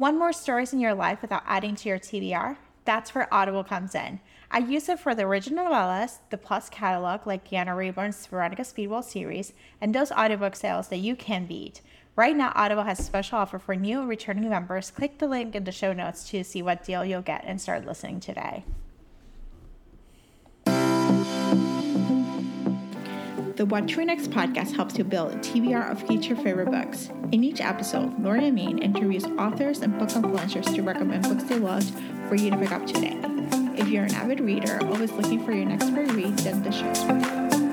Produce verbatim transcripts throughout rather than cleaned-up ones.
Want more stories in your life without adding to your T B R? That's where Audible comes in. I use it for the original novellas, the Plus catalog like Deanna Rayburn's Veronica Speedwell series, and those audiobook sales that you can beat. Right now, Audible has a special offer for new and returning members. Click the link in the show notes to see what deal you'll get and start listening today. The What to Read Next podcast helps you build a T B R of each your favorite books. In each episode, Lauren and Maine interviews authors and book influencers to recommend books they loved for you to pick up today. If you're an avid reader, always looking for your next great read, then the show's for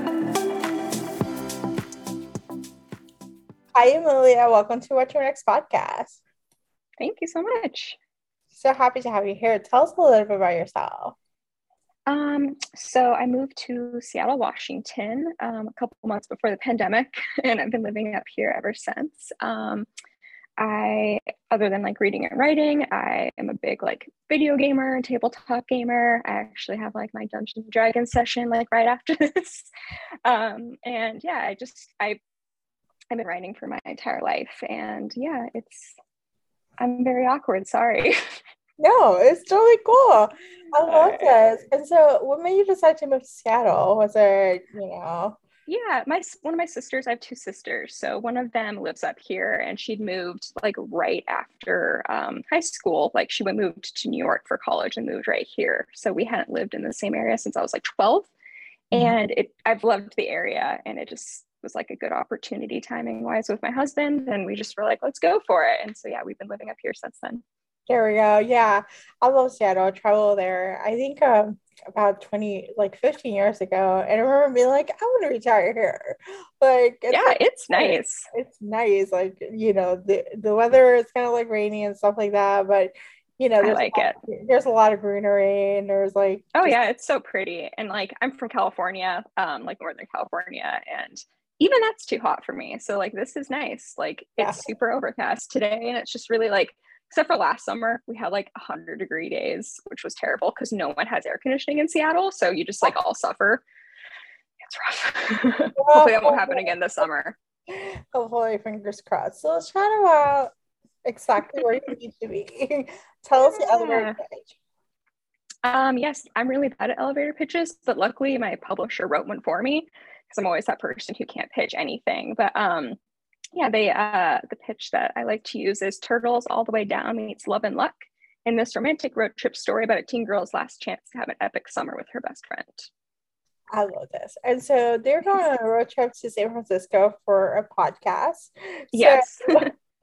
you. Hi, Amelia. Welcome to What to Read Next podcast. Thank you so much. So happy to have you here. Tell us a little bit about yourself. Um, so I moved to Seattle, Washington, um, a couple months before the pandemic, and I've been living up here ever since. Um, I, other than like reading and writing, I am a big like video gamer and tabletop gamer. I actually have like my Dungeons and Dragons session like right after this. Um, and yeah, I just, I, I've been writing for my entire life, and yeah, it's, I'm very awkward. Sorry. No, it's totally cool. I love this. And so what made you decide to move to Seattle? Was it, you know? Yeah, my one of my sisters, I have two sisters. So one of them lives up here, and she'd moved like right after um, high school. Like she went moved to New York for college and moved right here. So we hadn't lived in the same area since I was like twelve. Mm-hmm. And it I've loved the area, and it just was like a good opportunity timing wise with my husband. And we just were like, let's go for it. And so yeah, we've been living up here since then. There we go. Yeah, I love Seattle. I travel there. I think um, about twenty, like fifteen years ago, and I remember being like, I want to retire here. Like, it's yeah, like, it's nice. It's nice. Like, you know, the the weather is kind of like rainy and stuff like that, but you know, there's I like a lot, it. There's a lot of greenery, and there's like, oh just... yeah, it's so pretty. And like, I'm from California, um, like Northern California, and even that's too hot for me. So like, this is nice. Like, yeah. It's super overcast today, and it's just really like. Except for last summer, we had like one hundred degree days, which was terrible because no one has air conditioning in Seattle. So you just like all suffer. It's rough. Well, hopefully that won't happen again this summer. Hopefully, fingers crossed. So let's chat about exactly where you need to be. Tell us the yeah. elevator pitch. Um, yes, I'm really bad at elevator pitches, but luckily my publisher wrote one for me because I'm always that person who can't pitch anything. But um, Yeah, they uh, the pitch that I like to use is Turtles All the Way Down meets Love and Luck, in this romantic road trip story about a teen girl's last chance to have an epic summer with her best friend. I love this. And so they're going on a road trip to San Francisco for a podcast. Yes. So,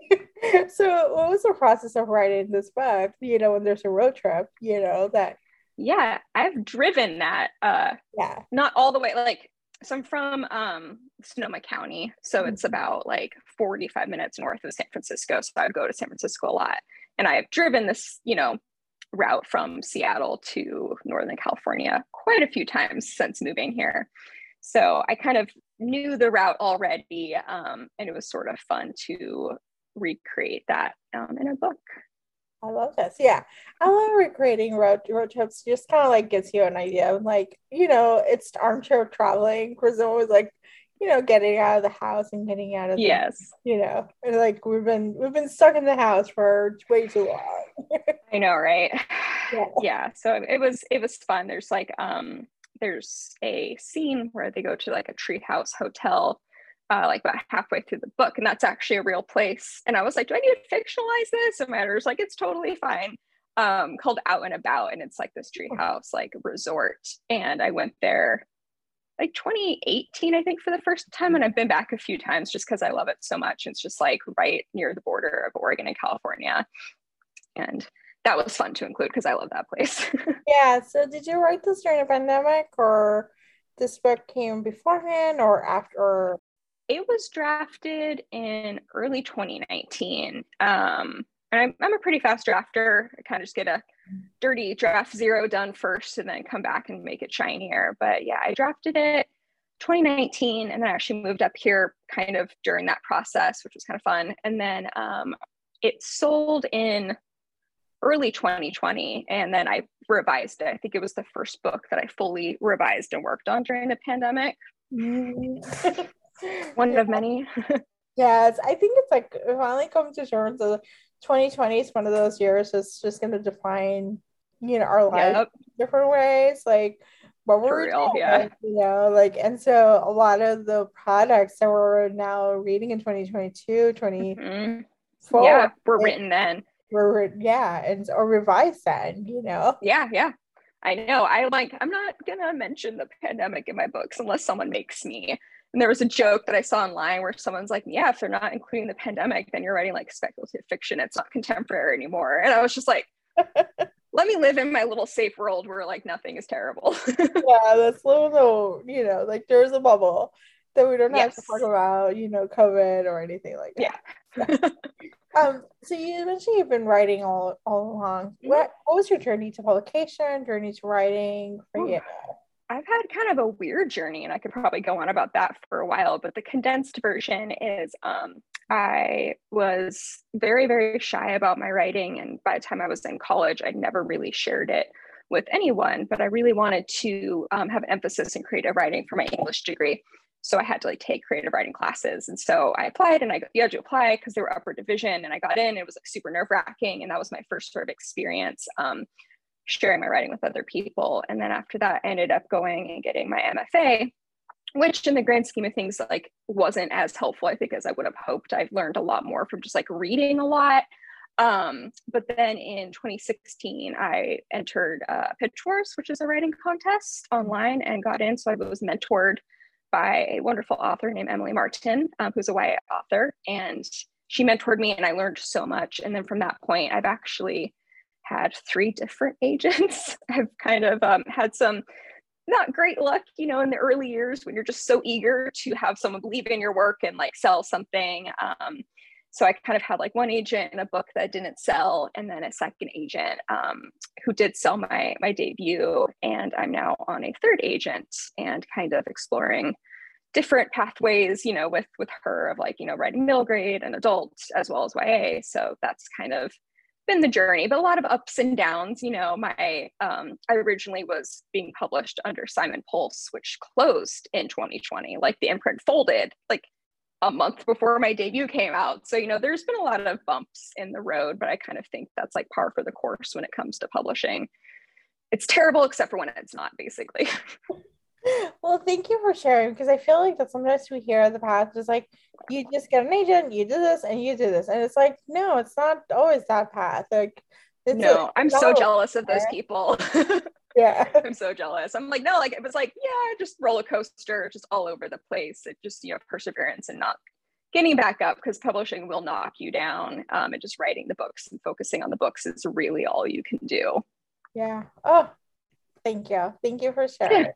so what was the process of writing this book? You know, when there's a road trip, you know, that. Yeah, I've driven that. Uh, yeah. Not all the way, like, so I'm from um, Sonoma County, so mm-hmm. it's about like forty-five minutes north of San Francisco. So I would go to San Francisco a lot. And I have driven this, you know, route from Seattle to Northern California quite a few times since moving here. So I kind of knew the route already, um, and it was sort of fun to recreate that um, in a book. I love this. Yeah. I love recreating road, road trips. Just kind of like gives you an idea of like, you know, it's armchair traveling. Chris always like, you know, getting out of the house and getting out of the, yes. you know, and like we've been, we've been stuck in the house for way too long. I know, right? Yeah. Yeah. So it was, it was fun. There's like, um, there's a scene where they go to like a treehouse hotel Uh, like about halfway through the book, and that's actually a real place. And I was like, do I need to fictionalize this? And my editor's like, it's totally fine. Um, called Out and About, and it's like this treehouse like resort. And I went there like twenty eighteen, I think, for the first time, and I've been back a few times just because I love it so much. It's just like right near the border of Oregon and California, and that was fun to include because I love that place. Yeah. So did you write this during a pandemic, or this book came beforehand or after? It was drafted in early twenty nineteen. Um, and I'm, I'm a pretty fast drafter. I kind of just get a dirty draft zero done first and then come back and make it shinier. But yeah, I drafted it twenty nineteen, and then I actually moved up here kind of during that process, which was kind of fun. And then um, it sold in early twenty twenty, and then I revised it. I think it was the first book that I fully revised and worked on during the pandemic. Mm. One yeah. of many. Yes, I think it's like finally come to terms of twenty twenty is one of those years that's just going to define, you know, our lives Yep. in different ways. Like, what were For we real, yeah. doing? You know, like, and so a lot of the products that we're now reading in twenty twenty-two, Mhm. twenty-four, Yeah, were like, written then. were, yeah, and or revised then, you know? Yeah, yeah. I know. I like, I'm not gonna mention the pandemic in my books unless someone makes me. And there was a joke that I saw online where someone's like, yeah, if they're not including the pandemic, then you're writing like speculative fiction. It's not contemporary anymore. And I was just like, let me live in my little safe world where like nothing is terrible. Yeah, that's little, you know, like there's a bubble that we don't have to Yes. talk about, you know, COVID or anything like that. Yeah. Yeah. Um, so you mentioned you've been writing all all along. Mhm. What what was your journey to publication, journey to writing for Ooh. you? I've had kind of a weird journey, and I could probably go on about that for a while, but the condensed version is um, I was very, very shy about my writing. And by the time I was in college, I never really shared it with anyone, but I really wanted to um, have emphasis in creative writing for my English degree. So I had to like take creative writing classes. And so I applied, and I got, you had to apply because they were upper division, and I got in. It was like super nerve wracking. And that was my first sort of experience um, sharing my writing with other people. And then after that, I ended up going and getting my M F A, which in the grand scheme of things, like wasn't as helpful, I think, as I would have hoped. I've learned a lot more from just like reading a lot. Um, but then in twenty sixteen, I entered uh, Pitch Wars, which is a writing contest online, and got in. So I was mentored by a wonderful author named Emily Martin, um, who's a Y A author. And she mentored me, and I learned so much. And then from that point, I've actually had three different agents. I've kind of um, had some not great luck, you know, in the early years when you're just so eager to have someone believe in your work and like sell something. Um, so I kind of had like one agent in a book that didn't sell, and then a second agent um, who did sell my my debut. And I'm now on a third agent and kind of exploring different pathways, you know, with with her of like, you know, writing middle grade and adult as well as Y A. So that's kind of been the journey, but a lot of ups and downs. You know, my um, I originally was being published under Simon Pulse, which closed in twenty twenty. Like the imprint folded like a month before my debut came out. So, you know, there's been a lot of bumps in the road, but I kind of think that's like par for the course when it comes to publishing. It's terrible except for when it's not, basically. Well, thank you for sharing, because I feel like that sometimes we hear the path is like you just get an agent, you do this and you do this. And it's like, no, it's not always that path. Like it's No, a, I'm so jealous of those people. Yeah. I'm so jealous. I'm like, no, like it was like, yeah, just roller coaster, just all over the place. It just, you know, perseverance and not getting back up, because publishing will knock you down. Um, and just writing the books and focusing on the books is really all you can do. Yeah. Oh, thank you. Thank you for sharing.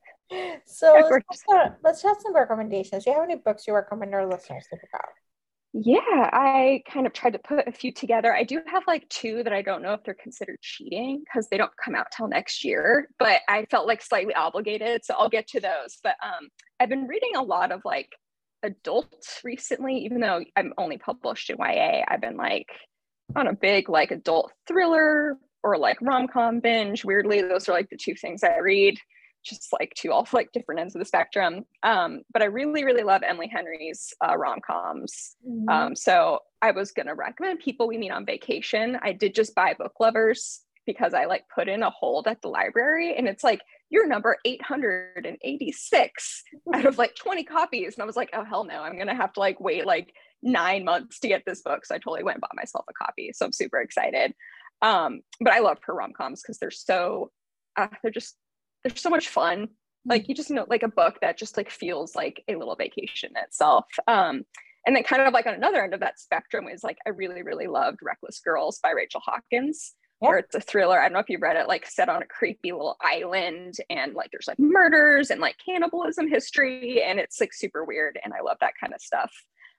So Yeah, let's, chat, let's chat some recommendations. Do you have any books you recommend our listeners to pick out? Yeah, I kind of tried to put a few together. I do have like two that I don't know if they're considered cheating because they don't come out till next year, but I felt like slightly obligated. So I'll get to those. But um, I've been reading a lot of like adults recently, even though I'm only published in Y A. I've been like on a big like adult thriller or like rom-com binge. Weirdly, those are like the two things I read, just like two all like different ends of the spectrum. Um, but I really, really love Emily Henry's uh, rom-coms. Mm-hmm. Um, so I was gonna recommend People We Meet on Vacation. I did just buy Book Lovers because I like put in a hold at the library, and it's like, you're number eight hundred eighty-six out of like twenty copies. And I was like, oh, hell no, I'm gonna have to like wait like nine months to get this book. So I totally went and bought myself a copy. So I'm super excited. Um, but I love her rom-coms because they're so, uh, they're just, they're so much fun. Like you just know, like a book that just like feels like a little vacation itself. Um, and then kind of like on another end of that spectrum is like, I really, really loved Reckless Girls by Rachel Hawkins, yeah. where it's a thriller. I don't know if you've read it, like set on a creepy little island, and like there's like murders and like cannibalism history, and it's like super weird. And I love that kind of stuff.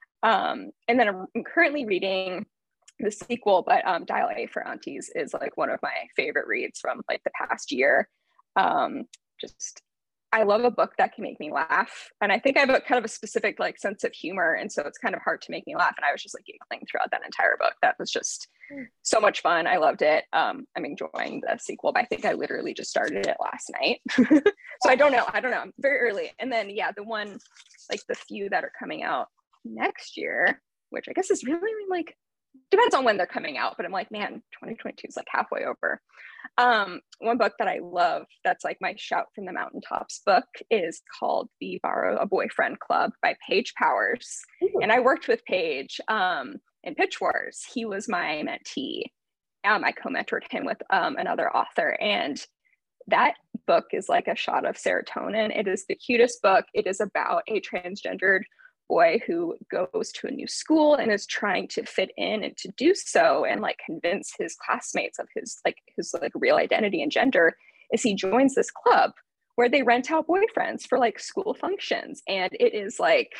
Um, and then I'm currently reading the sequel, but um, Dial A for Aunties is like one of my favorite reads from like the past year. Um, just, I love a book that can make me laugh. And I think I have a kind of a specific like sense of humor. And so it's kind of hard to make me laugh. And I was just like giggling throughout that entire book. That was just so much fun. I loved it. Um, I'm enjoying the sequel, but I think I literally just started it last night. So I don't know. I don't know. I'm very early. And then, yeah, the one, like the few that are coming out next year, which I guess is really like depends on when they're coming out, but I'm like, man, twenty twenty-two is like halfway over. Um, one book that I love that's like my Shout from the Mountaintops book is called The Borrow a Boyfriend Club by Paige Powers. Ooh. And I worked with Paige um, in Pitch Wars. He was my mentee. Um, I co-mentored him with um, another author, and that book is like a shot of serotonin. It is the cutest book. It is about a transgendered boy who goes to a new school and is trying to fit in, and to do so and like convince his classmates of his like his like real identity and gender, is he joins this club where they rent out boyfriends for like school functions. And it is like,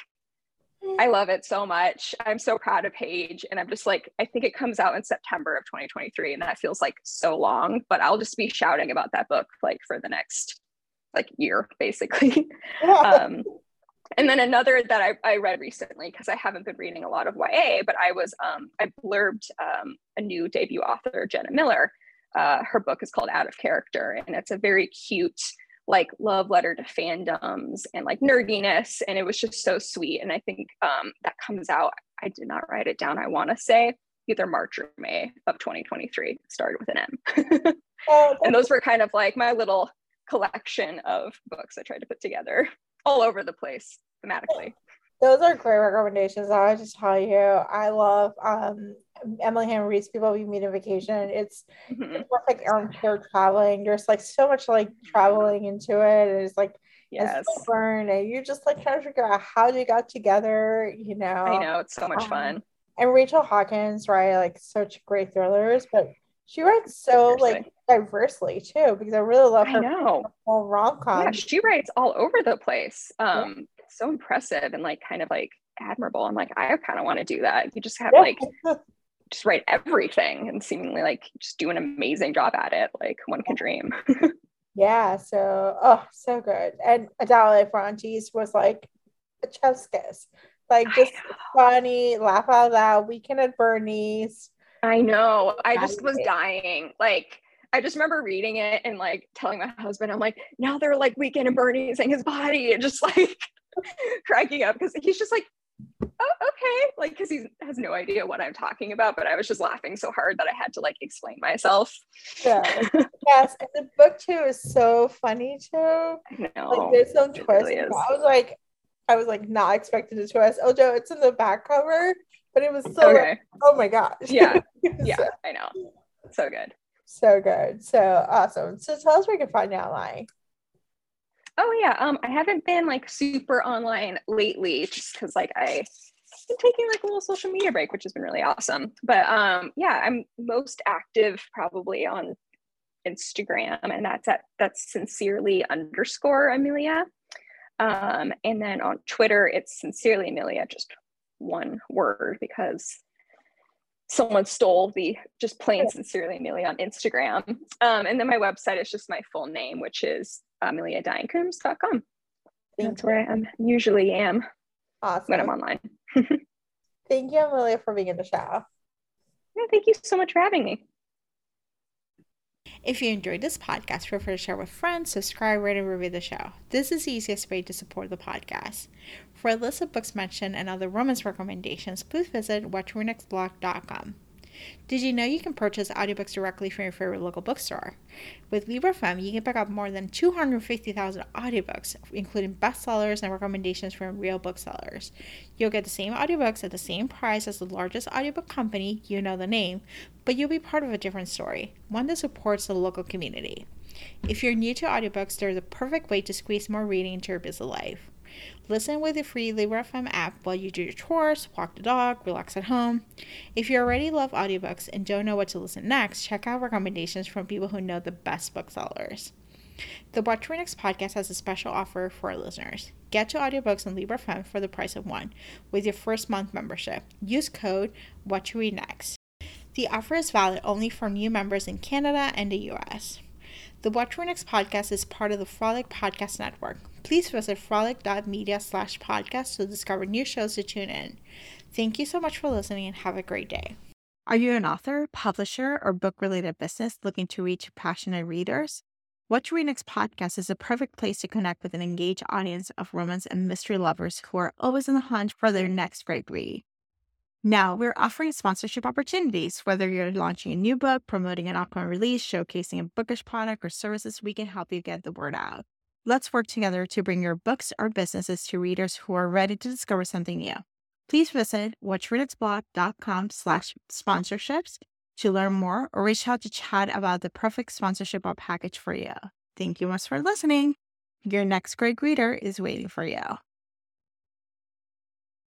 I love it so much. I'm so proud of Paige. And I'm just like, I think it comes out in September of twenty twenty-three, and that feels like so long, but I'll just be shouting about that book like for the next like year basically. um And then another that I, I read recently, because I haven't been reading a lot of Y A, but I was, um, I blurbed um, a new debut author, Jenna Miller. Uh, her book is called Out of Character, and it's a very cute, like love letter to fandoms and like nerdiness. And it was just so sweet. And I think um, that comes out, I did not write it down, I want to say either March or May of twenty twenty-three, started with an M. Oh, and those were kind of like my little collection of books I tried to put together all over the place thematically. Those are great recommendations. I would just tell you, I love um, Emily Henry's People We Meet on Vacation. It's, mm-hmm. it's like armchair traveling. There's like so much like traveling into it. And it's like, yes, it's so fun. And you're just like trying to figure out how they got together, you know. I know, it's so much um, fun. And Rachel Hawkins, right? Like such great thrillers, but she writes so Seriously. like diversely too, because I really love her rom-com. Yeah, she writes all over the place. Um, yeah. So impressive and like kind of like admirable. I'm like, I kind of want to do that. You just have like just write everything and seemingly like just do an amazing job at it. Like one can dream. Yeah. So oh, so good. And Adele Frantis was like a chef's kiss. Like just funny, laugh out loud. Weekend at Bernie's. I know. I just was dying. Like, I just remember reading it and like telling my husband, I'm like, now they're like Weekend at Bernie's and his body, and just like cracking up because he's just like, oh, okay. Like, because he has no idea what I'm talking about, but I was just laughing so hard that I had to like explain myself. Yeah. Yes. And the book too is so funny too. I know. Like, there's some twists. Really I was like, I was like not expecting a twist. Oh, Joe, it's in the back cover. But it was so, okay. like, oh my gosh. Yeah. Yeah, so, I know. So good. So good. So awesome. So tell us where you can find you online. Oh yeah. Um, I haven't been like super online lately just because like I've been taking like a little social media break, which has been really awesome. But um, yeah, I'm most active probably on Instagram, and that's at that's sincerely underscore Amelia. Um, and then on Twitter, it's sincerely Amelia, just one word, because someone stole the just plain sincerely Amelia on Instagram. Um, and then my website is just my full name, which is amelia dyncombs dot com. That's where I am, usually am awesome. when I'm online. Thank you, Amelia, for being in the show. Yeah, thank you so much for having me. If you enjoyed this podcast, feel free to share with friends, subscribe, rate, and review the show. This is the easiest way to support the podcast. For a list of books mentioned and other romance recommendations, please visit watch your next blog dot com. Did you know you can purchase audiobooks directly from your favorite local bookstore? With Libro F M, you can pick up more than two hundred fifty thousand audiobooks, including bestsellers and recommendations from real booksellers. You'll get the same audiobooks at the same price as the largest audiobook company, you know the name, but you'll be part of a different story, one that supports the local community. If you're new to audiobooks, they're the perfect way to squeeze more reading into your busy life. Listen with the free Libro F M app while you do your chores, walk the dog, relax at home. If you already love audiobooks and don't know what to listen next, check out recommendations from people who know the best booksellers. The Watch Your Next podcast has a special offer for our listeners. Get two audiobooks on Libro F M for the price of one with your first month membership. Use code WatchYourNext. The offer is valid only for new members in Canada and the U S. The Watch Your Next podcast is part of the Frolic Podcast Network. Please visit frolic.media slash podcast to discover new shows to tune in. Thank you so much for listening and have a great day. Are you an author, publisher, or book-related business looking to reach passionate readers? Watch Your Next podcast is a perfect place to connect with an engaged audience of romance and mystery lovers who are always on the hunt for their next great read. Now, we're offering sponsorship opportunities. Whether you're launching a new book, promoting an upcoming release, showcasing a bookish product or services, we can help you get the word out. Let's work together to bring your books or businesses to readers who are ready to discover something new. Please visit watchreadersblog.com slash sponsorships to learn more or reach out to chat about the perfect sponsorship or package for you. Thank you much for listening. Your next great reader is waiting for you.